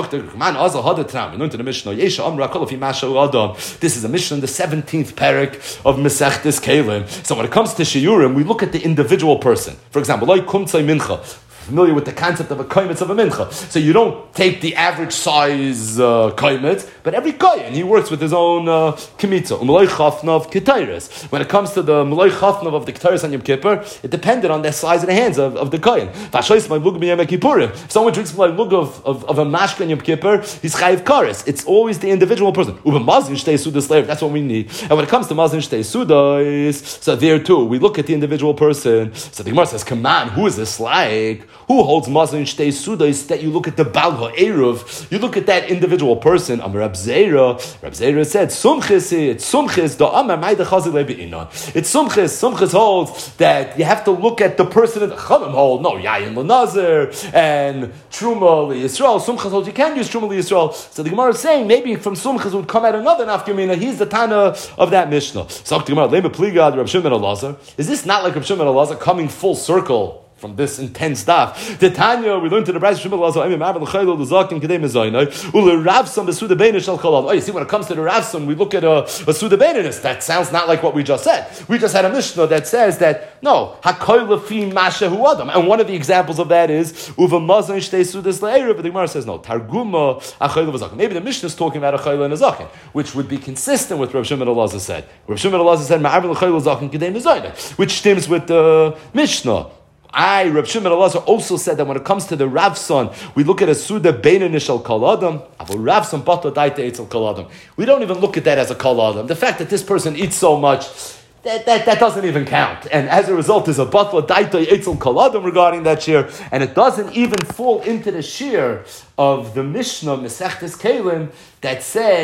This is a mission in the 17th parak of Masechtes Kelim. So when it comes to shiurim, we look at the individual person. For example, like kumtzai mincha. Familiar with the concept of a kaimitz of a mincha. So you don't take the average size kaimitz, but every kohen, he works with his own kimitza. U'maloi chafnav ketayres. When it comes to the maloi chafnav of the ketayres on Yom Kippur, it depended on the size of the hands of the kohen. If someone drinks my lug of a mashka on Yom Kippur, he's chayiv kares. It's always the individual person. U'b'mazin shtei sudas leir. That's what we need. And when it comes to mazin shtei sudas, so there too, we look at the individual person. So the Gemara says, come on, who is this like? who holds mazon shtei sudas, that you look at the Baal ha'eruv, you look at that individual person. Amar Rab Zera said, Sumchis, it's Sumchis, the Amar Ma'ida Chazil Be'inon. It's Sumchis holds that you have to look at the person that the Chalim hold. No, Yayin L'Nazir and Truma L'Yisrael. Sumchis holds you can use Truma L'Yisrael. So the Gemara is saying maybe from Sumchis would come out another Nafkamina. He's the Tana of that Mishnah. So the Gemara, Lema Pliga, Rab Shimon Elazar. Is this not like Rab Shimon Elazar coming full circle from this intense stuff? The Tanya, we learned to the Brayz Shimon Elazar, oh, you see, when it comes to the Ravsam, we look at a Suda Beininus. That sounds not like what we just said. We just had a Mishnah that says that, no, Hakoy Lefi Mashahu Adam. And one of the examples of that is, Uva Mazon Shtei Sudas Le'erev, but the Gemara says, no, Targuma Achoy Levazakin. Maybe the Mishnah is talking about Achoy Levazakin, which would be consistent with Rav Shimon Elazar said. Rav Shimon Elazar said, Ma'arvin Achoy Levazakin Kedei Mezoyne, which stems with the Mishnah. Rav Shimon Elazar also said that when it comes to the Ravson, we look at a Suda Beininish al Kol Adam, Avo Ravson Bato Daita Eitz al Kol Adam. We don't even look at that as a Kol Adam. The fact that this person eats so much, that doesn't even count. And as a result, there's a Bato Daita Eitz al Kol Adam regarding that shear, and it doesn't even fall into the shear of the Mishnah, Mesechtes Kelim, that said,